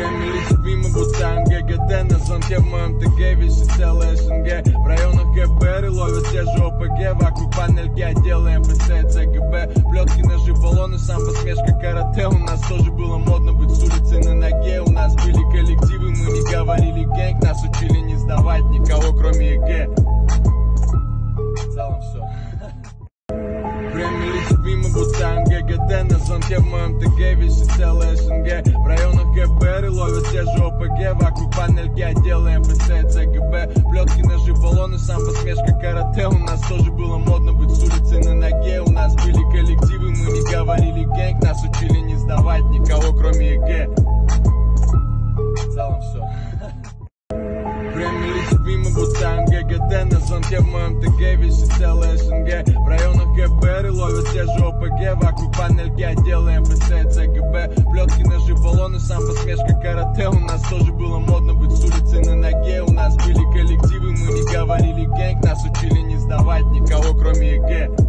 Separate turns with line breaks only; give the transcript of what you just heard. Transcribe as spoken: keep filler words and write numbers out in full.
Время летит мимо, будто ГГД. На звонке в моем ТГ висит целая СНГ. В районах ГБР и ловят те же ОПГ. Вокруг панельки отделы МФЦ и ЦГБ. Плетки, ножи, баллоны, самбо, смешка, карате. У нас тоже было модно быть с улицы на ноге. У нас были коллективы, мы не говорили гэнг. Нас учили не сдавать никого, кроме ЕГЭ. В целом все. Время летит мимо, будто ГГД. На звонке в моем ТГ висит целая СНГ. В районах ГБР и ловят те же ОПГ. Вокруг панельки отделы МФЦ и ЦГБ. Плетки, ножи, баллоны, самбо, смешка, карате. У нас тоже было модно быть с улицы на ноге. У нас были коллективы, мы не говорили гэнг. Нас учили не сдавать никого, кроме ЕГЭ. В целом все. Время летит мимо, будто ГГД. На звонке в моем ТГ висит целая СНГ. В районах ГБР и ловят те же ОПГ. Вокруг панельки отделы МФЦ и ЦГБ. Плетки, ножи, баллоны, самбо, смешка, карате. У нас тоже было модно быть с улицы на ноге. У нас были коллективы, мы не говорили гэнг. Нас учили не сдавать никого, кроме ЕГЭ.